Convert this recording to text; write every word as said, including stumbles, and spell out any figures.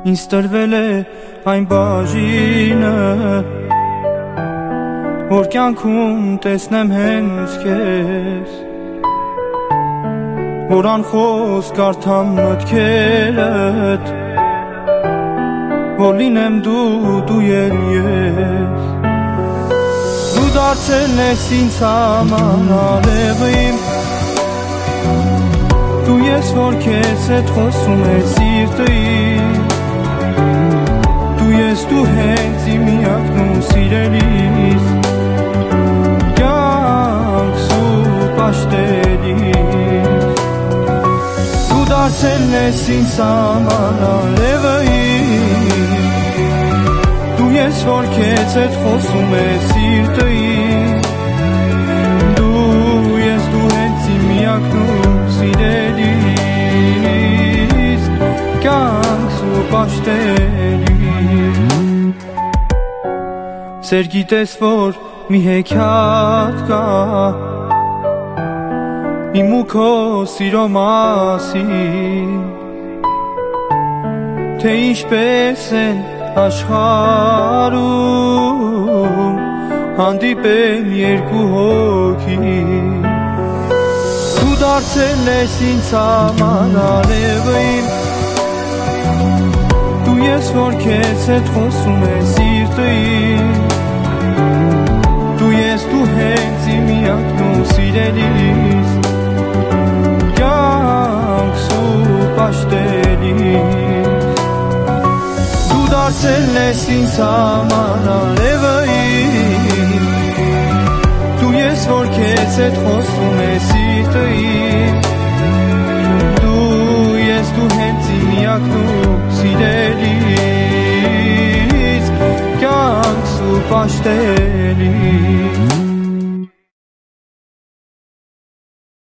ինձ տրվել է այն բաժինը, որ կյանքում տեսնեմ հենց քեզ, որ անխոս կարդամ մտքերդ, որ լինեմ դու, դու և ես։ Դու դարձել ես ինձ համար ալևը իմ, դու ես, որ քեզ հետ խոսում է սիրտը իմ, դու ես, դու հենց իմ միակն ու սիրելիս, կյանքս ու պաշտելիս։ Դու դարձել ես ինձ համար ալևը իմ, դու ես, որ քեզ հետ խոսում է սիրտը իմ, դու ես, դու հենց իմ միակն ու սիրելիս, կյանքս ու պաշտելիս։ Սեր գիտես, որ մի հեքիաթ կա իմ ու քո սիրո մասին, թե ինչպես են աշխարհում հանդիպեն երկու հոգի։ Դու դարձել ես ինձ համար ալևը իմ, դու ես, որ քեզ հետ խոսում է սիրտը իմ, դու ես, դու հենց իմ միակն ու սիրելիս, կյանքս ու պաշտելիս։ Դու դարձել ես ինձ համար ալևը իմ, դու ես, որ քեզ հետ խոսում է սիրտը իմ, դու ես, դու հենց իմ միակն ու սիրելիս, կյանքս ու պաշտելիս։